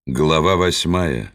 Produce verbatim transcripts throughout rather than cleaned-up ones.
Глава восьмая.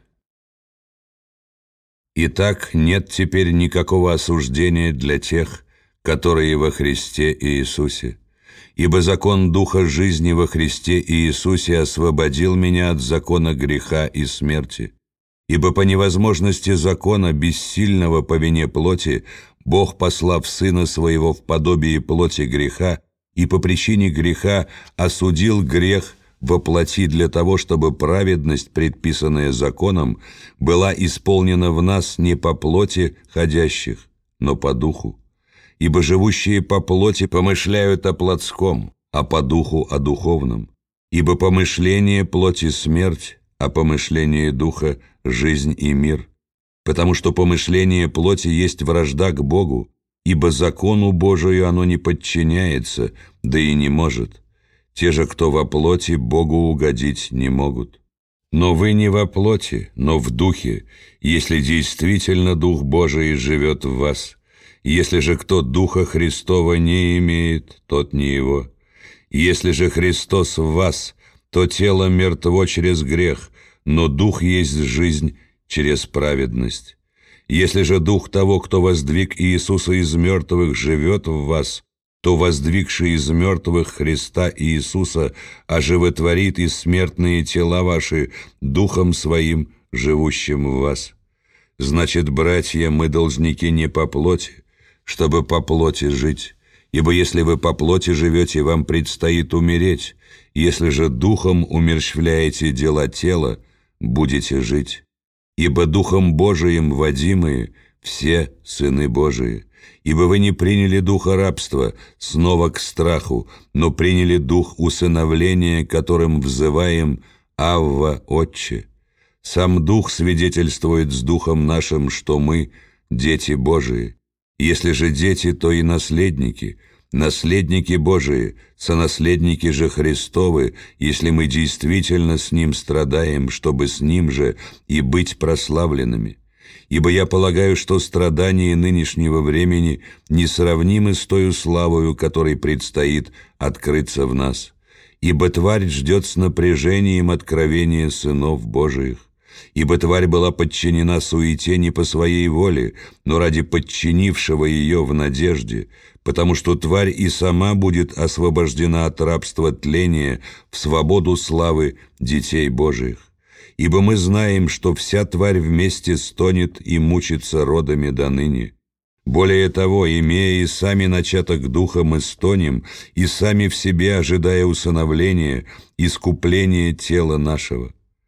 Итак, нет теперь никакого осуждения для тех, которые во Христе Иисусе. Ибо закон Духа жизни во Христе Иисусе освободил меня от закона греха и смерти. Ибо по невозможности закона, бессильного по вине плоти, Бог, послав Сына Своего в подобие плоти греха, и по причине греха осудил грех во плоти для того, чтобы праведность, предписанная законом, была исполнена в нас не по плоти ходящих, но по духу. Ибо живущие по плоти помышляют о плотском, а по духу о духовном. Ибо помышление плоти смерть, а помышление духа жизнь и мир. Потому что помышление плоти есть вражда к Богу, ибо закону Божию оно не подчиняется, да и не может. Те же, кто во плоти, Богу угодить не могут. Но вы не во плоти, но в духе, если действительно Дух Божий живет в вас. Если же кто Духа Христова не имеет, тот не его. Если же Христос в вас, то тело мертво через грех, но Дух есть жизнь через праведность. Если же Дух того, кто воздвиг Иисуса из мертвых, живет в вас, то воздвигший из мертвых Христа Иисуса оживотворит и смертные тела ваши Духом Своим, живущим в вас. Значит, братья, мы должники не по плоти, чтобы по плоти жить, ибо если вы по плоти живете, вам предстоит умереть, если же Духом умерщвляете дела тела, будете жить. Ибо Духом Божиим водимые все сыны Божии. Ибо вы не приняли духа рабства снова к страху, но приняли дух усыновления, которым взываем «Авва, Отче». Сам Дух свидетельствует с Духом нашим, что мы – дети Божии. Если же дети, то и наследники, наследники Божии, сонаследники же Христовы, если мы действительно с Ним страдаем, чтобы с Ним же и быть прославленными. Ибо я полагаю, что страдания нынешнего времени несравнимы с тою славою, которой предстоит открыться в нас. Ибо тварь ждет с напряжением откровения сынов Божиих. Ибо тварь была подчинена суете не по своей воле, но ради подчинившего ее в надежде, потому что тварь и сама будет освобождена от рабства тления в свободу славы детей Божиих. Ибо мы знаем, что вся тварь вместе стонет и мучится родами до ныне. Более того, имея и сами начаток духа, мы стонем, и сами в себе ожидая усыновления, искупления тела нашего.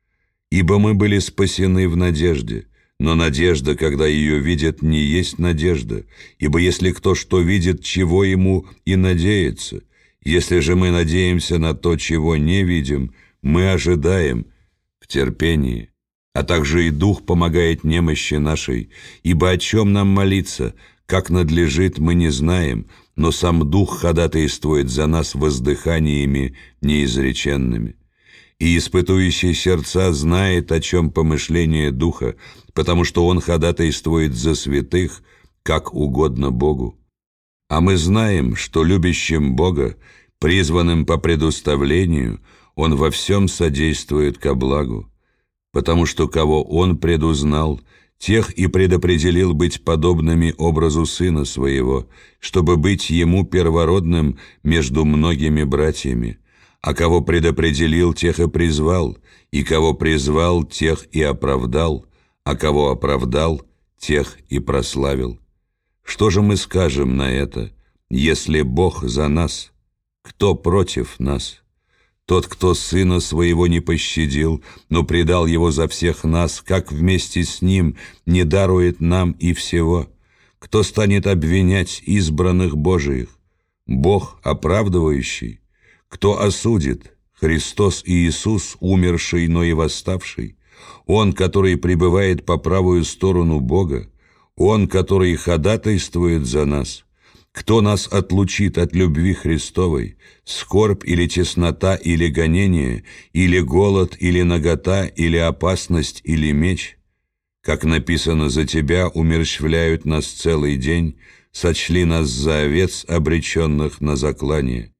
Ибо мы были спасены в надежде, но надежда, когда ее видят, не есть надежда, ибо если кто что видит, чего ему и надеется, если же мы надеемся на то, чего не видим, мы ожидаем в терпении. А также и Дух помогает немощи нашей, ибо о чем нам молиться, как надлежит, мы не знаем, но сам Дух ходатайствует за нас воздыханиями неизреченными. И испытующий сердца знает, о чем помышление Духа, потому что Он ходатайствует за святых, как угодно Богу. А мы знаем, что любящим Бога, призванным по предуставлению, Он во всем содействует ко благу, потому что кого Он предузнал, тех и предопределил быть подобными образу Сына Своего, чтобы быть Ему первородным между многими братьями. А кого предопределил, тех и призвал, и кого призвал, тех и оправдал, а кого оправдал, тех и прославил. Что же мы скажем на это? Если Бог за нас, кто против нас? Тот, кто Сына Своего не пощадил, но предал Его за всех нас, как вместе с Ним не дарует нам и всего? Кто станет обвинять избранных Божиих? Бог, оправдывающий. Кто осудит? Христос Иисус, умерший, но и восставший. Он, который пребывает по правую сторону Бога. Он, который ходатайствует за нас. Кто нас отлучит от любви Христовой? Скорбь или теснота, или гонение, или голод, или нагота, или опасность, или меч? Как написано, за Тебя умерщвляют нас целый день, сочли нас за овец, обреченных на заклание.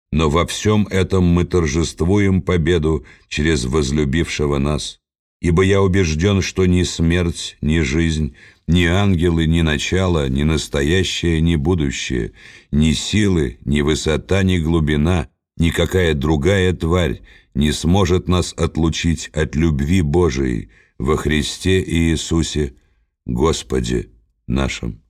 Но во всем этом мы торжествуем победу через возлюбившего нас. Ибо я убежден, что ни смерть, ни жизнь, ни ангелы, ни начало, ни настоящее, ни будущее, ни силы, ни высота, ни глубина, никакая другая тварь не сможет нас отлучить от любви Божией во Христе Иисусе, Господе нашим.